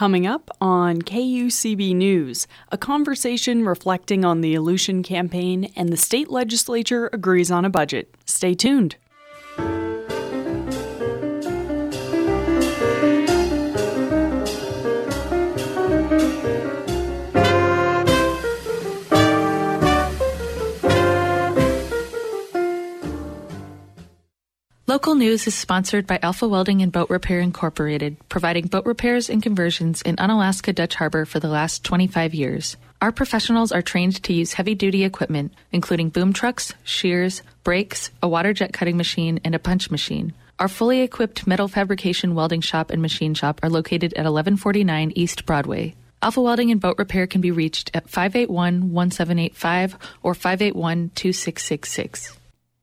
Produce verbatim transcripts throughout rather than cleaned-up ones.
Coming up on K U C B News, a conversation reflecting on the Aleutian campaign and the state legislature agrees on a budget. Stay tuned. Local News is sponsored by Alpha Welding and Boat Repair Incorporated, providing boat repairs and conversions in Unalaska Dutch Harbor for the last twenty-five years. Our professionals are trained to use heavy-duty equipment, including boom trucks, shears, brakes, a water jet cutting machine, and a punch machine. Our fully equipped metal fabrication welding shop and machine shop are located at eleven forty-nine East Broadway. Alpha Welding and Boat Repair can be reached at five eight one, one seven eight five or five eight one, two six six six.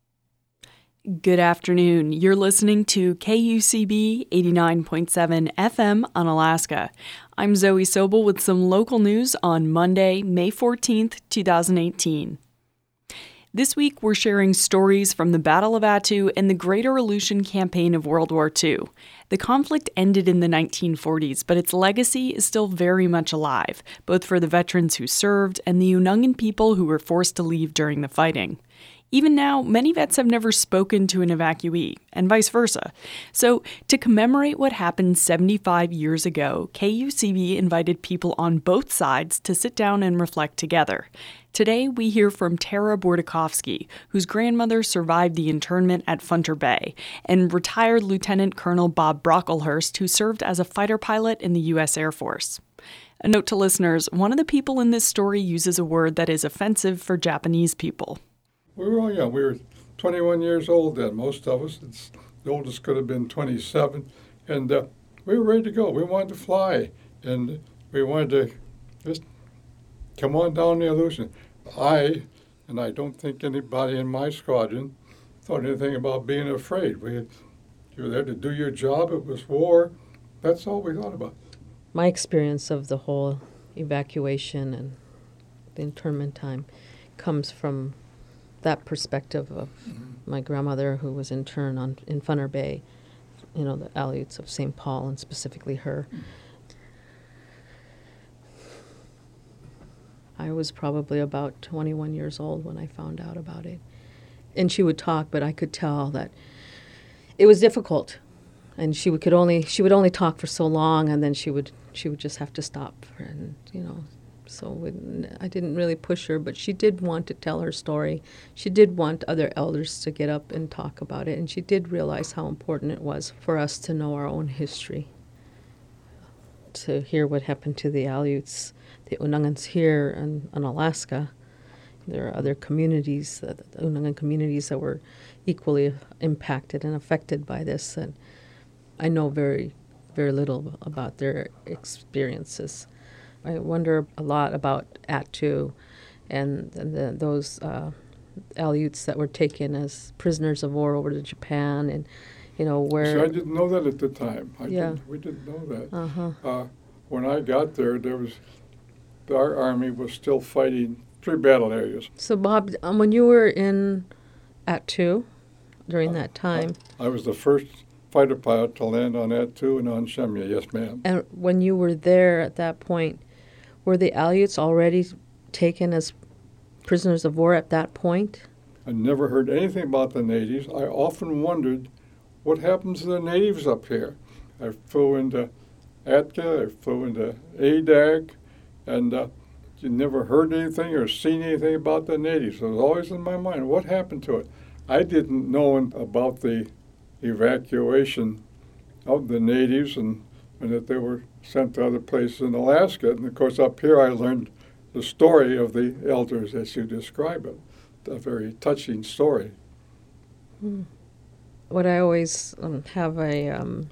Good afternoon. You're listening to K U C B eighty-nine point seven F M Unalaska. I'm Zoe Sobel with some local news on Monday, May fourteenth, twenty eighteen. This week, we're sharing stories from the Battle of Attu and the Greater Aleutian Campaign of World War Two. The conflict ended in the nineteen forties, but its legacy is still very much alive, both for the veterans who served and the Unungan people who were forced to leave during the fighting. Even now, many vets have never spoken to an evacuee, and vice versa. So, to commemorate what happened seventy-five years ago, K U C B invited people on both sides to sit down and reflect together. Today, we hear from Tara Bordakovsky, whose grandmother survived the internment at Funter Bay, and retired Lieutenant Colonel Bob Brocklehurst, who served as a fighter pilot in the U S Air Force. A note to listeners, one of the people in this story uses a word that is offensive for Japanese people. We were all young. We were twenty-one years old then, most of us. It's, the oldest could have been twenty-seven. And uh, we were ready to go. We wanted to fly. And we wanted to just come on down the Aleutian. I, and I don't think anybody in my squadron, thought anything about being afraid. We, you were there to do your job. It was war. That's all we thought about. My experience of the whole evacuation and the internment time comes from that perspective of my grandmother, who was interned on in Funter Bay, you know, the Aleuts of Saint Paul, and specifically her. I was probably about twenty-one years old when I found out about it. And she would talk, but I could tell that it was difficult. And she would, could only she would only talk for so long, and then she would she would just have to stop, and you know. So we, I didn't really push her, but she did want to tell her story. She did want other elders to get up and talk about it, and she did realize how important it was for us to know our own history, to hear what happened to the Aleuts, the Unungans here in, in Alaska. There are other communities, uh, the Unungan communities, that were equally impacted and affected by this, and I know very, very little about their experiences. I wonder a lot about Attu and, and the, those uh, Aleuts that were taken as prisoners of war over to Japan, and you know where. So I didn't know that at the time. I yeah, didn't, we didn't know that. Uh-huh. Uh, when I got there, there was our army was still fighting three battle areas. So Bob, um, when you were in Attu during uh, that time, I, I was the first fighter pilot to land on Attu and on Shemya. Yes, ma'am. And when you were there at that point, were the Aleuts already taken as prisoners of war at that point? I never heard anything about the natives. I often wondered what happens to the natives up here. I flew into Atka, I flew into A D A C, and uh, you never heard anything or seen anything about the natives. It was always in my mind, what happened to it? I didn't know about the evacuation of the natives and, and that they were sent to other places in Alaska. And of course, up here I learned the story of the elders as you describe it, a very touching story. Hmm. What I always um, have a um,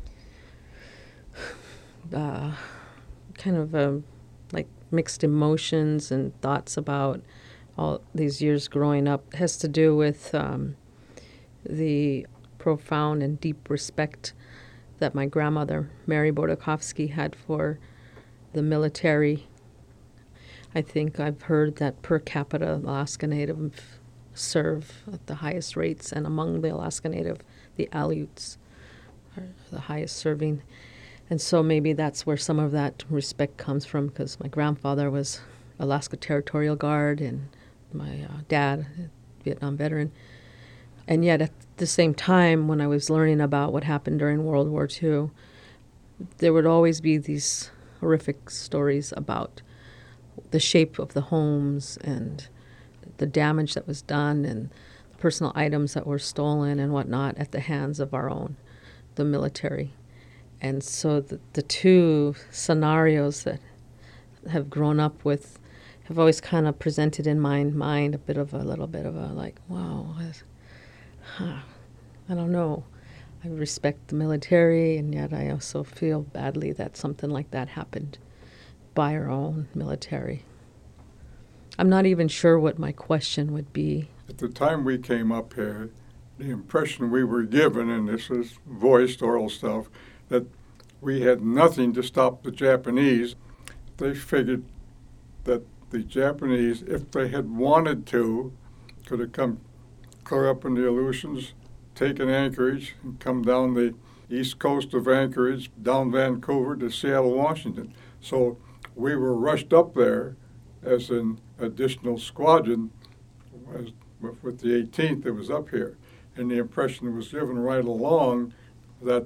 uh, kind of a, like mixed emotions and thoughts about all these years growing up has to do with um, the profound and deep respect that my grandmother, Mary Bordakovsky, had for the military. I think I've heard that per capita, Alaska Native serve at the highest rates, and among the Alaska Native, the Aleuts are the highest serving. And so maybe that's where some of that respect comes from, because my grandfather was Alaska Territorial Guard and my uh, dad, a Vietnam veteran. And yet at the same time, when I was learning about what happened during World War Two, there would always be these horrific stories about the shape of the homes and the damage that was done and the personal items that were stolen and whatnot at the hands of our own, the military. And so the, the two scenarios that have grown up with have always kind of presented in my mind a bit of a little bit of a like, wow, huh, I don't know. I respect the military, and yet I also feel badly that something like that happened by our own military. I'm not even sure what my question would be. At the time we came up here, the impression we were given, and this is voiced oral stuff, that we had nothing to stop the Japanese. They figured that the Japanese, if they had wanted to, could have come clear up in the Aleutians, taken Anchorage, and come down the east coast of Anchorage, down Vancouver to Seattle, Washington. So we were rushed up there as an additional squadron as, with the eighteenth that was up here. And the impression was given right along that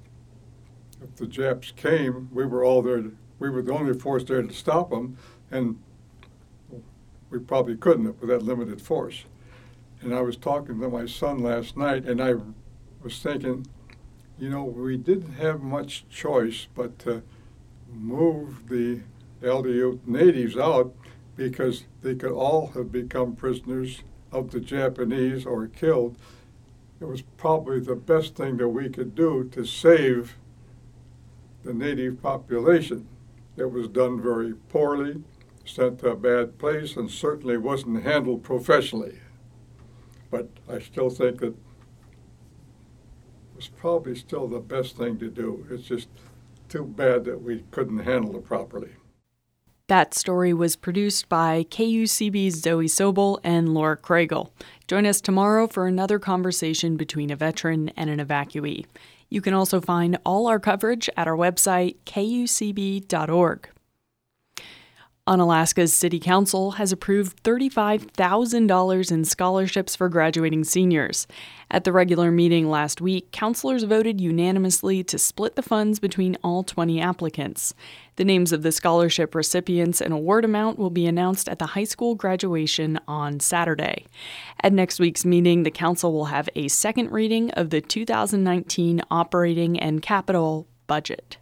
if the Japs came, we were all there. To, we were the only force there to stop them, and we probably couldn't have with that limited force. And I was talking to my son last night, and I was thinking, you know, we didn't have much choice but to move the Aleut natives out because they could all have become prisoners of the Japanese or killed. It was probably the best thing that we could do to save the native population. It was done very poorly, sent to a bad place, and certainly wasn't handled professionally. But I still think that it was probably still the best thing to do. It's just too bad that we couldn't handle it properly. That story was produced by K U C B's Zoe Sobel and Laura Kriegel. Join us tomorrow for another conversation between a veteran and an evacuee. You can also find all our coverage at our website, K U C B dot org. Unalaska's City Council has approved thirty-five thousand dollars in scholarships for graduating seniors. At the regular meeting last week, councilors voted unanimously to split the funds between all twenty applicants. The names of the scholarship recipients and award amount will be announced at the high school graduation on Saturday. At next week's meeting, the council will have a second reading of the two thousand nineteen operating and capital budget.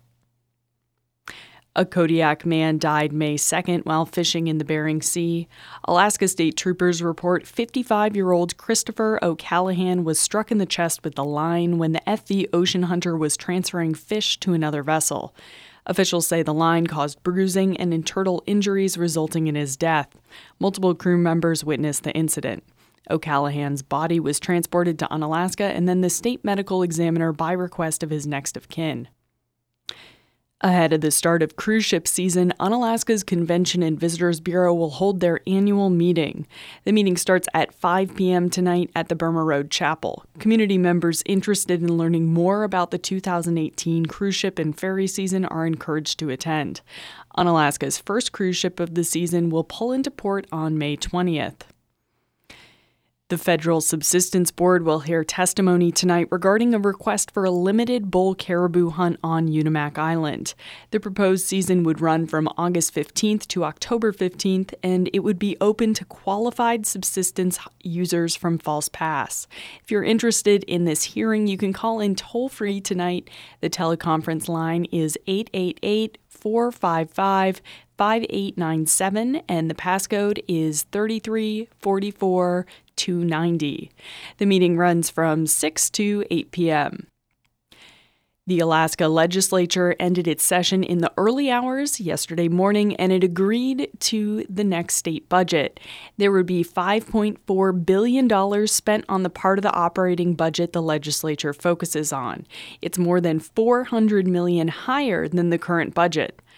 A Kodiak man died May second while fishing in the Bering Sea. Alaska State Troopers report fifty-five-year-old Christopher O'Callahan was struck in the chest with the line when the F V Ocean Hunter was transferring fish to another vessel. Officials say the line caused bruising and internal injuries resulting in his death. Multiple crew members witnessed the incident. O'Callahan's body was transported to Unalaska and then the state medical examiner by request of his next of kin. Ahead of the start of cruise ship season, Unalaska's Convention and Visitors Bureau will hold their annual meeting. The meeting starts at five p.m. tonight at the Burma Road Chapel. Community members interested in learning more about the two thousand eighteen cruise ship and ferry season are encouraged to attend. Unalaska's first cruise ship of the season will pull into port on May twentieth. The Federal Subsistence Board will hear testimony tonight regarding a request for a limited bull caribou hunt on Unimak Island. The proposed season would run from August fifteenth to October fifteenth, and it would be open to qualified subsistence users from False Pass. If you're interested in this hearing, you can call in toll-free tonight. The teleconference line is eight eight eight, four five five, five eight nine seven, and the passcode is thirty-three forty-four two ninety. The meeting runs from six to eight p.m. The Alaska Legislature ended its session in the early hours yesterday morning, and it agreed to the next state budget. There would be five point four billion dollars spent on the part of the operating budget the legislature focuses on. It's more than four hundred million dollars higher than the current budget.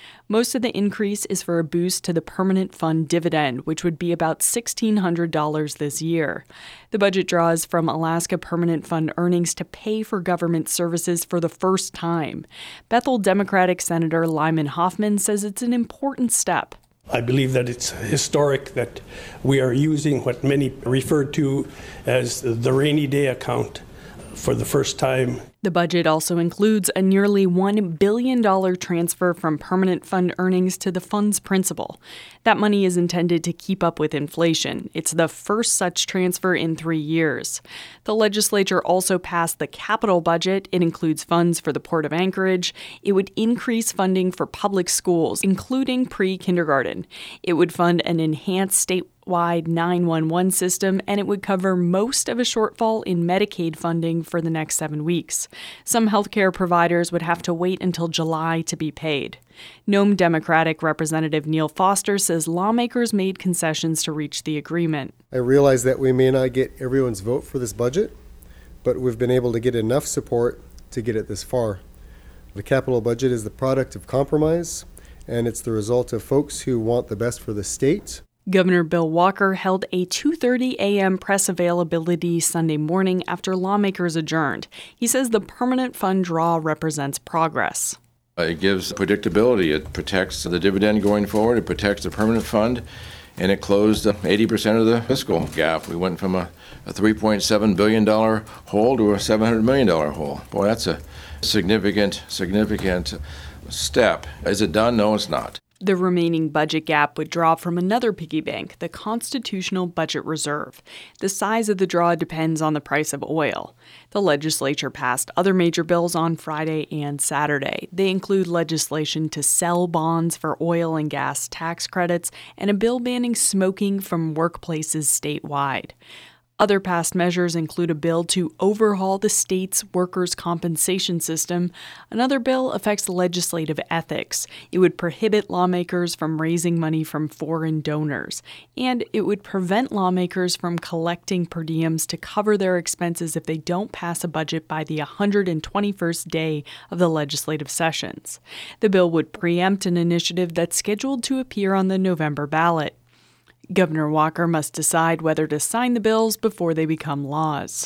Most of the increase is for a boost to the permanent fund dividend, which would be about sixteen hundred dollars this year. The budget draws from Alaska Permanent Fund earnings to pay for government services for the first time. Bethel Democratic Senator Lyman Hoffman says it's an important step. I believe that it's historic that we are using what many refer to as the rainy day account for the first time. The budget also includes a nearly one billion dollars transfer from permanent fund earnings to the fund's principal. That money is intended to keep up with inflation. It's the first such transfer in three years. The legislature also passed the capital budget. It includes funds for the Port of Anchorage. It would increase funding for public schools, including pre-kindergarten. It would fund an enhanced state wide nine one one system, and it would cover most of a shortfall in Medicaid funding for the next seven weeks. Some healthcare providers would have to wait until July to be paid. Nome Democratic Representative Neil Foster says lawmakers made concessions to reach the agreement. I realize that we may not get everyone's vote for this budget, but we've been able to get enough support to get it this far. The capital budget is the product of compromise, and it's the result of folks who want the best for the state. Governor Bill Walker held a two thirty a.m. press availability Sunday morning after lawmakers adjourned. He says the permanent fund draw represents progress. It gives predictability. It protects the dividend going forward. It protects the permanent fund. And it closed eighty percent of the fiscal gap. We went from a, a three point seven billion dollars hole to a seven hundred million dollars hole. Boy, that's a significant, significant step. Is it done? No, it's not. The remaining budget gap would draw from another piggy bank, the Constitutional Budget Reserve. The size of the draw depends on the price of oil. The legislature passed other major bills on Friday and Saturday. They include legislation to sell bonds for oil and gas tax credits and a bill banning smoking from workplaces statewide. Other past measures include a bill to overhaul the state's workers' compensation system. Another bill affects legislative ethics. It would prohibit lawmakers from raising money from foreign donors. And it would prevent lawmakers from collecting per diems to cover their expenses if they don't pass a budget by the one hundred twenty-first day of the legislative sessions. The bill would preempt an initiative that's scheduled to appear on the November ballot. Governor Walker must decide whether to sign the bills before they become laws.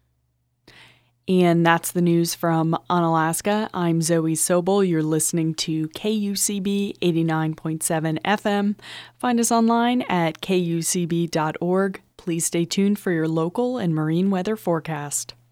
And that's the news from Unalaska. I'm Zoe Sobel. You're listening to K U C B eighty-nine point seven F M. Find us online at K U C B dot org. Please stay tuned for your local and marine weather forecast.